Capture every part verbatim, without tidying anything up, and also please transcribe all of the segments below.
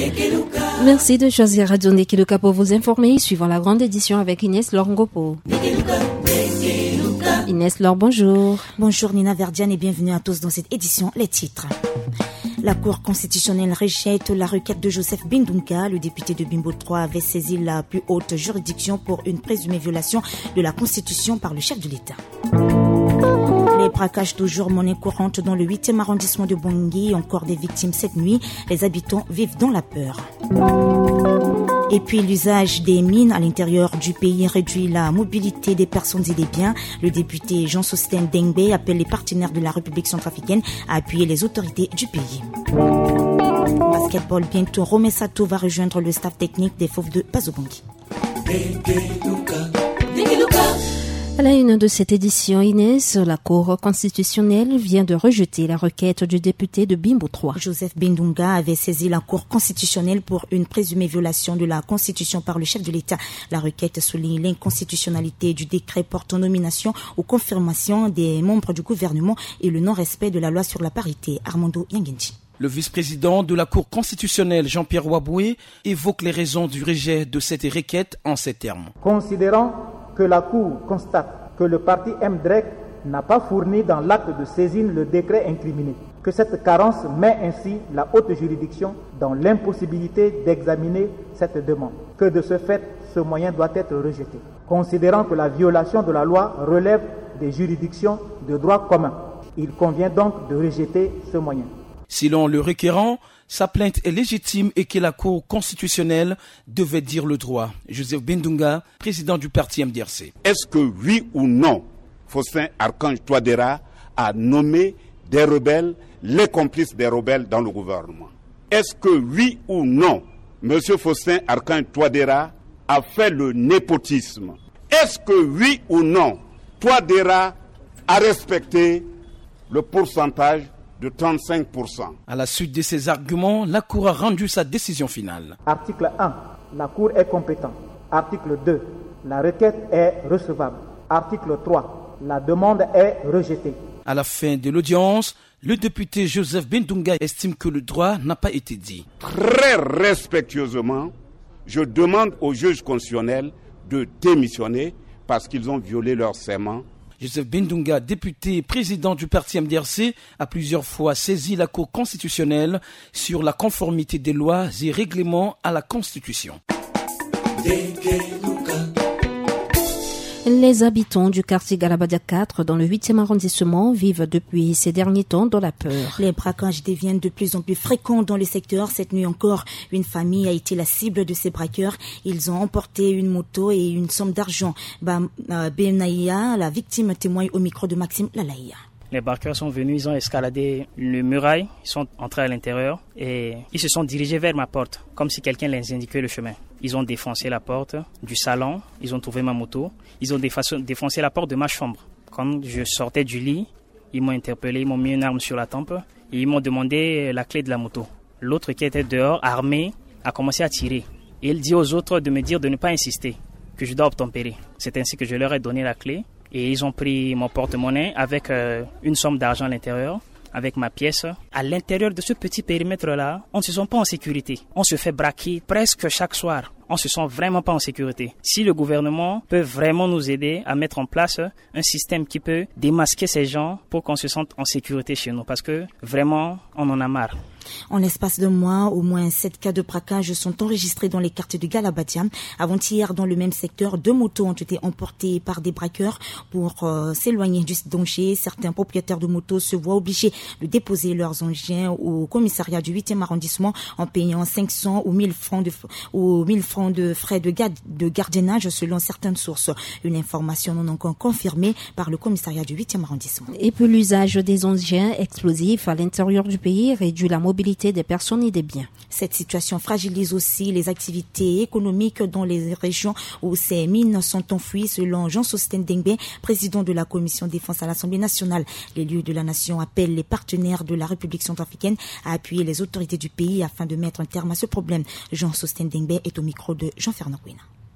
Merci de choisir Radio Nekeluka pour vous informer, suivant la grande édition avec Inès Lorngopo. Inès Lor, bonjour. Bonjour Nina Verdiane et bienvenue à tous dans cette édition. Les titres. La Cour constitutionnelle rejette la requête de Joseph Bindunga. Le député de Bimbo trois avait saisi la plus haute juridiction pour une présumée violation de la Constitution par le chef de l'État. Les braquages toujours monnaie courante dans le huitième arrondissement de Bangui. Encore des victimes cette nuit. Les habitants vivent dans la peur. Et puis l'usage des mines à l'intérieur du pays réduit la mobilité des personnes et des biens. Le député Jean-Sosten Dengbe appelle les partenaires de la République centrafricaine à appuyer les autorités du pays. Basketball, bientôt Romé Sato va rejoindre le staff technique des Fauves de Bazobangui. À la une de cette édition, Inès, la Cour constitutionnelle vient de rejeter la requête du député de Bimbo trois. Joseph Bindunga avait saisi la Cour constitutionnelle pour une présumée violation de la Constitution par le chef de l'État. La requête souligne l'inconstitutionnalité du décret portant nomination ou confirmation des membres du gouvernement et le non-respect de la loi sur la parité. Armando Yangenji. Le vice-président de la Cour constitutionnelle, Jean-Pierre Waboué, évoque les raisons du rejet de cette requête en ces termes. Considérant que la Cour constate que le parti M D R E C n'a pas fourni dans l'acte de saisine le décret incriminé, que cette carence met ainsi la haute juridiction dans l'impossibilité d'examiner cette demande, que de ce fait, ce moyen doit être rejeté. Considérant que la violation de la loi relève des juridictions de droit commun, il convient donc de rejeter ce moyen. Selon le requérant, sa plainte est légitime et que la Cour constitutionnelle devait dire le droit. Joseph Bindunga, président du parti M D R C. Est-ce que oui ou non, Faustin Archange Touadéra a nommé des rebelles, les complices des rebelles dans le gouvernement? Est-ce que oui ou non, M. Faustin Archange Touadéra a fait le népotisme? Est-ce que oui ou non, Touadéra a respecté le pourcentage de trente-cinq pour cent. À la suite de ces arguments, la Cour a rendu sa décision finale. Article un. La Cour est compétente. Article deux. La requête est recevable. Article trois. La demande est rejetée. À la fin de l'audience, le député Joseph Bindunga estime que le droit n'a pas été dit. Très respectueusement, je demande au juge constitutionnel de démissionner parce qu'ils ont violé leur serment. Joseph Bindunga, député et président du parti M D R C, a plusieurs fois saisi la Cour constitutionnelle sur la conformité des lois et règlements à la Constitution. Les habitants du quartier Galabadia quatre dans le huitième arrondissement vivent depuis ces derniers temps dans la peur. Les braquages deviennent de plus en plus fréquents dans le secteur. Cette nuit encore, une famille a été la cible de ces braqueurs. Ils ont emporté une moto et une somme d'argent. Benaïa, la victime, témoigne au micro de Maxime Lalaïa. Les braqueurs sont venus, ils ont escaladé le muraille, ils sont entrés à l'intérieur et ils se sont dirigés vers ma porte, comme si quelqu'un les indiquait le chemin. Ils ont défoncé la porte du salon, ils ont trouvé ma moto, ils ont défoncé la porte de ma chambre. Quand je sortais du lit, ils m'ont interpellé, ils m'ont mis une arme sur la tempe et ils m'ont demandé la clé de la moto. L'autre qui était dehors, armé, a commencé à tirer. Et il dit aux autres de me dire de ne pas insister, que je dois obtempérer. C'est ainsi que je leur ai donné la clé. Et ils ont pris mon porte-monnaie avec euh, une somme d'argent à l'intérieur, avec ma pièce. À l'intérieur de ce petit périmètre-là, on ne se sent pas en sécurité. On se fait braquer presque chaque soir. On ne se sent vraiment pas en sécurité. Si le gouvernement peut vraiment nous aider à mettre en place un système qui peut démasquer ces gens pour qu'on se sente en sécurité chez nous, parce que vraiment, on en a marre. En l'espace de mois, au moins sept cas de braquage sont enregistrés dans les quartiers de Galabadia. Avant-hier, dans le même secteur, deux motos ont été emportées par des braqueurs pour euh, s'éloigner du danger. Certains propriétaires de motos se voient obligés de déposer leurs engins au commissariat du huitième arrondissement en payant cinq cents ou mille francs de, ou mille francs de frais de, garde, de gardiennage selon certaines sources. Une information non encore confirmée par le commissariat du huitième arrondissement. Et puis l'usage des engins explosifs à l'intérieur du pays réduit la mobilité des personnes et des biens. Cette situation fragilise aussi les activités économiques dans les régions où ces mines sont enfouies, selon Jean-Sosten Dengbe, président de la commission défense à l'Assemblée nationale. L'élu de la nation appelle les partenaires de la République centrafricaine à appuyer les autorités du pays afin de mettre un terme à ce problème. Jean-Sosten Dengbe est au micro de Jean-Fernand Quina.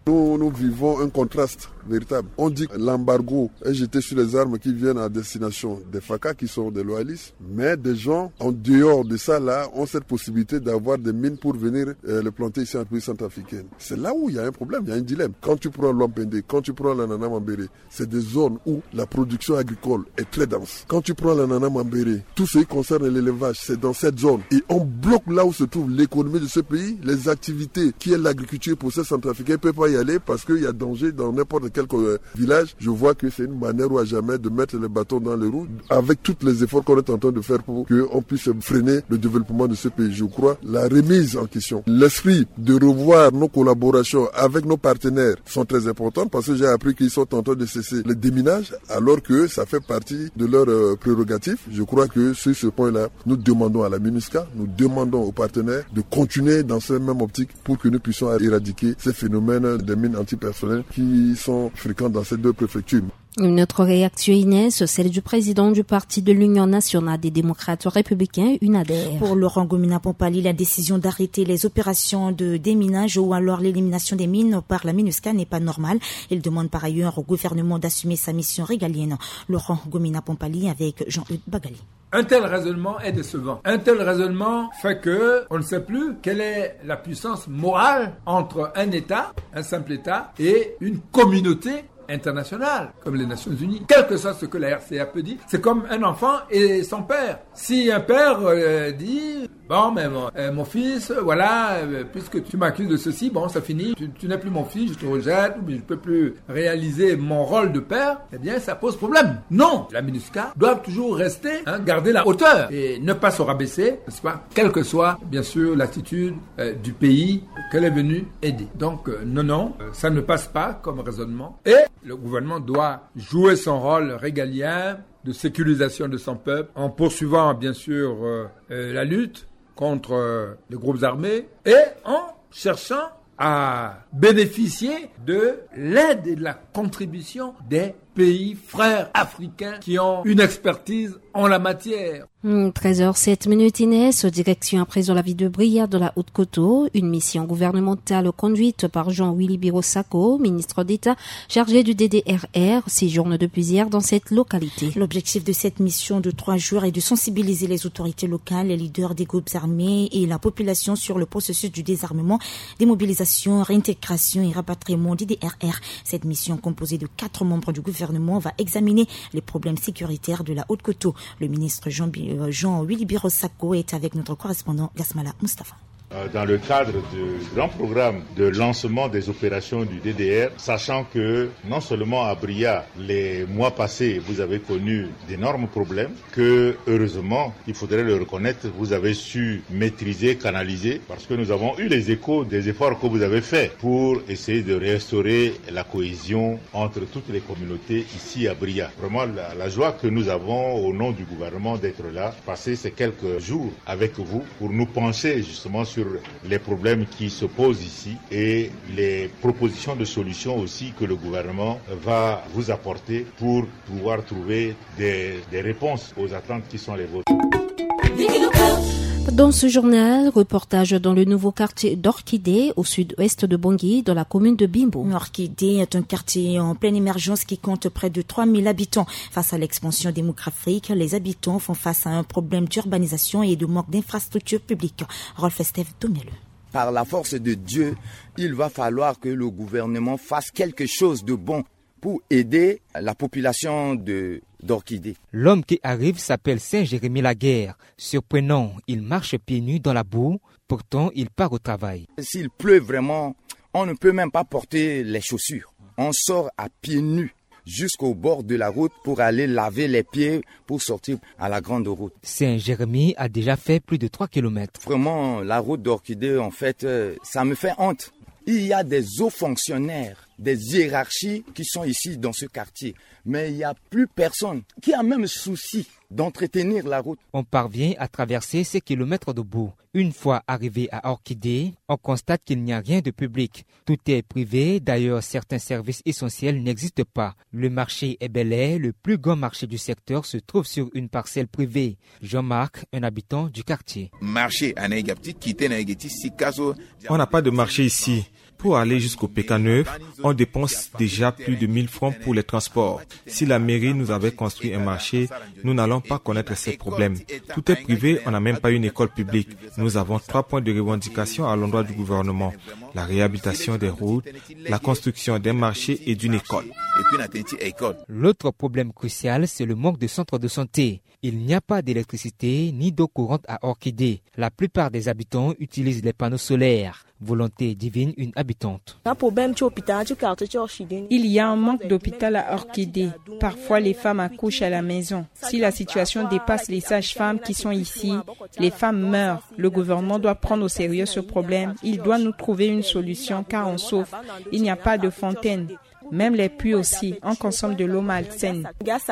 Nous, nous vivons un contraste véritable. On dit que l'embargo est jeté sur les armes qui viennent à destination des F A C A qui sont des loyalistes, mais des gens en dehors de ça là ont cette possibilité d'avoir des mines pour venir euh, les planter ici en République centrafricaine. C'est là où il y a un problème, il y a un dilemme. Quand tu prends l'Ompende, quand tu prends l'Anana Mambéré, c'est des zones où la production agricole est très dense. Quand tu prends l'Anana Mambéré, tout ce qui concerne l'élevage, c'est dans cette zone. Et on bloque là où se trouve l'économie de ce pays, les activités qui est l'agriculture pour ces centrafricains ne peuvent pas y aller parce qu'il y a danger dans n'importe quel village. Je vois que c'est une manière ou à jamais de mettre les bâtons dans les roues avec tous les efforts qu'on est en train de faire pour qu'on puisse freiner le développement de ce pays. Je crois la remise en question, l'esprit de revoir nos collaborations avec nos partenaires sont très importants parce que j'ai appris qu'ils sont en train de cesser le déminage alors que ça fait partie de leurs euh, prérogatives. Je crois que sur ce point-là, nous demandons à la MINUSCA, nous demandons aux partenaires de continuer dans cette même optique pour que nous puissions éradiquer ces phénomènes des mines antipersonnelles qui sont fréquents dans ces deux préfectures. Une autre réaction, Inès, celle du président du parti de l'Union nationale des démocrates républicains, U N A D E R. Pour Laurent Gomina Pompali, la décision d'arrêter les opérations de déminage ou alors l'élimination des mines par la MINUSCA n'est pas normale. Il demande par ailleurs au gouvernement d'assumer sa mission régalienne. Laurent Gomina Pompali avec Jean-Hugues Bagali. Un tel raisonnement est décevant. Un tel raisonnement fait que on ne sait plus quelle est la puissance morale entre un État, un simple État, et une communauté internationale, comme les Nations Unies. Quel que soit ce que la R C A peut dire, c'est comme un enfant et son père. Si un père euh, dit, bon, mais mon, euh, mon fils, voilà, euh, puisque tu m'accuses de ceci, bon, ça finit, tu, tu n'es plus mon fils, je te rejette, ou je ne peux plus réaliser mon rôle de père, eh bien, ça pose problème. Non, la MINUSCA doit toujours rester, hein, garder la hauteur et ne pas se rabaisser, n'est-ce pas, quelle que soit, bien sûr, l'attitude euh, du pays qu'elle est venue aider. Donc, euh, non, non, euh, ça ne passe pas comme raisonnement. Et le gouvernement doit jouer son rôle régalien de sécurisation de son peuple en poursuivant bien sûr euh, euh, la lutte contre euh, les groupes armés et en cherchant à bénéficier de l'aide et de la contribution des pays frères africains qui ont une expertise en la matière. treize heures sept minutes, Inès, direction à présent la ville de Bria de la Haute-Coteau, une mission gouvernementale conduite par Jean-Willy Birosako, ministre d'État chargé du D D R R, séjourne depuis hier dans cette localité. L'objectif de cette mission de trois jours est de sensibiliser les autorités locales, les leaders des groupes armés et la population sur le processus du désarmement, démobilisation, réintégration et rapatriement du D D R R. Cette mission composée de quatre membres du gouvernement va examiner les problèmes sécuritaires de la Haute-Coteau. Le ministre Jean, Jean-Willy Birosako est avec notre correspondant Gasmala Mustafa. Dans le cadre du grand programme de lancement des opérations du D D R, sachant que non seulement à Bria, les mois passés, vous avez connu d'énormes problèmes, que heureusement, il faudrait le reconnaître, vous avez su maîtriser, canaliser, parce que nous avons eu les échos des efforts que vous avez faits pour essayer de restaurer la cohésion entre toutes les communautés ici à Bria. Vraiment, la, la joie que nous avons au nom du gouvernement d'être là, passer ces quelques jours avec vous pour nous pencher justement sur les problèmes qui se posent ici et les propositions de solutions aussi que le gouvernement va vous apporter pour pouvoir trouver des, des réponses aux attentes qui sont les vôtres. Dans ce journal, reportage dans le nouveau quartier d'Orchidée, au sud-ouest de Bangui, dans la commune de Bimbo. Orchidée est un quartier en pleine émergence qui compte près de trois mille habitants. Face à l'expansion démographique, les habitants font face à un problème d'urbanisation et de manque d'infrastructures publiques. Rolf Estève Domele. Par la force de Dieu, il va falloir que le gouvernement fasse quelque chose de bon pour aider la population de d'Orchidée. L'homme qui arrive s'appelle Saint-Jérémy Laguerre. Surprenant, il marche pieds nus dans la boue, pourtant il part au travail. S'il pleut vraiment, on ne peut même pas porter les chaussures. On sort à pieds nus jusqu'au bord de la route pour aller laver les pieds pour sortir à la grande route. Saint-Jérémy a déjà fait plus de trois kilomètres. Vraiment, la route d'Orchidée, en fait, ça me fait honte. Il y a des hauts fonctionnaires, des hiérarchies qui sont ici dans ce quartier. Mais il n'y a plus personne qui a même souci d'entretenir la route. On parvient à traverser ces kilomètres de boue. Une fois arrivé à Orchidée, on constate qu'il n'y a rien de public. Tout est privé, d'ailleurs certains services essentiels n'existent pas. Le marché est Bel Air, le plus grand marché du secteur, se trouve sur une parcelle privée. Jean-Marc, un habitant du quartier. On n'a pas de marché ici. Pour aller jusqu'au P K neuf, on dépense déjà plus de mille francs pour les transports. Si la mairie nous avait construit un marché, nous n'allons pas connaître ces problèmes. Tout est privé, on n'a même pas une école publique. Nous avons trois points de revendication à l'endroit du gouvernement. La réhabilitation des routes, la construction d'un marché et d'une école. L'autre problème crucial, c'est le manque de centres de santé. Il n'y a pas d'électricité ni d'eau courante à Orchidée. La plupart des habitants utilisent les panneaux solaires. Volonté divine, une habitante. Il y a un manque d'hôpital à Orchidée. Parfois, les femmes accouchent à la maison. Si la situation dépasse les sages-femmes qui sont ici, les femmes meurent. Le gouvernement doit prendre au sérieux ce problème. Il doit nous trouver une solution car on souffre. Il n'y a pas de fontaine. Même les puits aussi, on consomme de l'eau malsaine.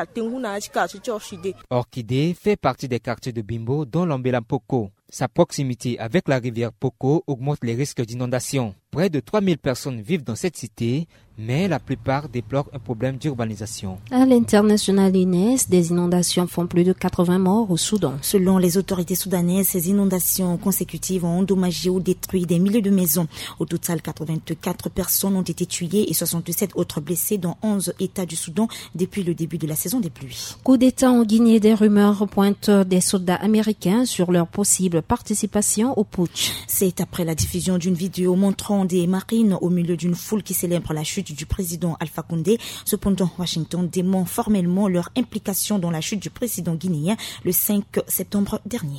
Orchidée fait partie des quartiers de Bimbo, dont l'Ambela Poko. Sa proximité avec la rivière Poko augmente les risques d'inondation. Près de trois mille personnes vivent dans cette cité, mais la plupart déplorent un problème d'urbanisation. À l'international Inès, des inondations font plus de quatre-vingts morts au Soudan. Selon les autorités soudanaises, ces inondations consécutives ont endommagé ou détruit des milliers de maisons. Au total, quatre-vingt-quatre personnes ont été tuées et soixante-sept autres blessées dans onze États du Soudan depuis le début de la saison des pluies. Coup d'État en Guinée, des rumeurs pointent des soldats américains sur leur possible participation au putsch. C'est après la diffusion d'une vidéo montrant des marines au milieu d'une foule qui célèbre la chute du président Alpha Condé. Cependant, Washington dément formellement leur implication dans la chute du président guinéen le cinq septembre dernier.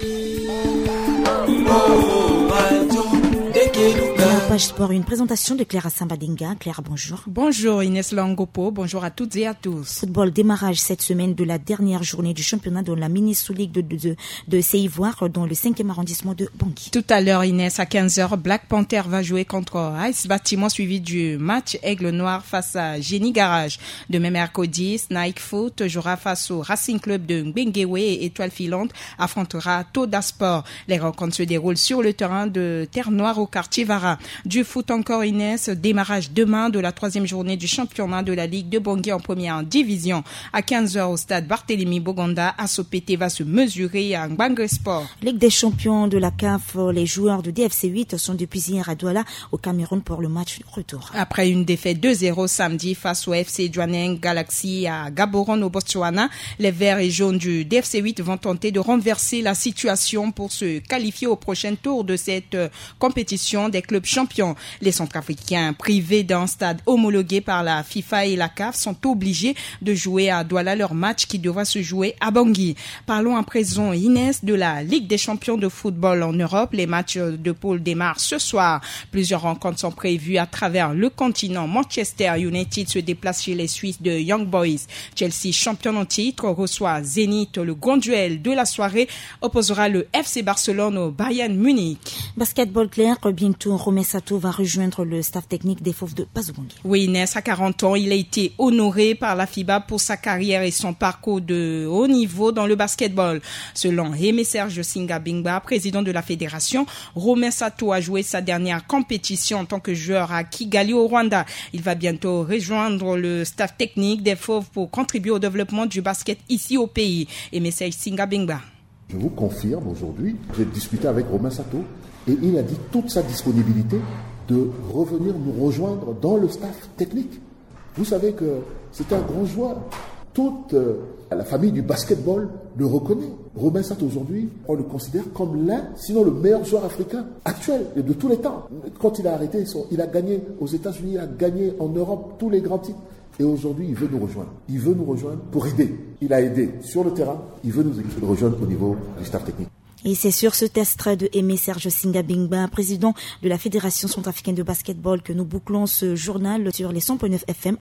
La page sport, une présentation de Clara Sambadinga. Clara, bonjour. Bonjour Inès Langopo, bonjour à toutes et à tous. Football, démarrage cette semaine de la dernière journée du championnat dans la mini-sous Ligue de, de, de, de Séivoire dans le cinquième arrondissement de Bangui. Tout à l'heure Inès, à quinze heures, Black Panther va jouer contre Ice Bâtiment suivi du match Aigle Noir face à Génie Garage. Demain mercredi, Nike Foot jouera face au Racing Club de Nbengewe et Étoile Filante affrontera Toda Sport. Les rencontres se déroulent sur le terrain de Terre Noire au quartier Vara. Du foot encore Inès, démarrage demain de la troisième journée du championnat de la Ligue de Bangui en première division. À quinze heures au stade Barthélemy Boganda, Assopété va se mesurer à Ngbangwe Sport. Ligue des champions de la C A F, les joueurs de D F C huit sont depuis hier à Douala au Cameroun pour le match retour. Après une défaite deux zéro samedi face au F C Jwaneng Galaxy à Gaborone au Botswana, les verts et jaunes du D F C huit vont tenter de renverser la situation pour se qualifier au prochain tour de cette compétition des clubs champions. Les Centrafricains, privés d'un stade homologué par la FIFA et la C A F, sont obligés de jouer à Douala leur match qui devra se jouer à Bangui. Parlons à présent, Inès, de la Ligue des champions de football en Europe. Les matchs de poule démarrent ce soir. Plusieurs rencontres sont prévues à travers le continent. Manchester United se déplace chez les Suisses de Young Boys. Chelsea, champion en titre, reçoit Zénith. Le grand duel de la soirée opposera le F C Barcelone au Bayern Munich. Basketball clair, bientôt Romain Sato va rejoindre le staff technique des Fauves de Bazoubangi. Oui, Inès, à quarante ans, il a été honoré par la FIBA pour sa carrière et son parcours de haut niveau dans le basketball. Selon Aimé Serge Singabingba, président de la fédération, Romain Sato a joué sa dernière compétition en tant que joueur à Kigali au Rwanda. Il va bientôt rejoindre le staff technique des Fauves pour contribuer au développement du basket ici au pays. Aimé Serge Singabingba. Je vous confirme aujourd'hui, j'ai discuté avec Romain Sato et il a dit toute sa disponibilité de revenir nous rejoindre dans le staff technique. Vous savez que c'est un grand joueur. Toute euh, la famille du basketball le reconnaît. Romain Sato aujourd'hui, on le considère comme l'un, sinon le meilleur joueur africain actuel et de tous les temps. Quand il a arrêté, il a gagné aux États-Unis, il a gagné en Europe tous les grands titres. Et aujourd'hui, il veut nous rejoindre. Il veut nous rejoindre pour aider. Il a aidé sur le terrain. Il veut nous rejoindre au niveau du staff technique. Et c'est sur ce extrait de Aimé Serge Singabingba, président de la Fédération centrafricaine de basketball, que nous bouclons ce journal sur les cent point neuf F M.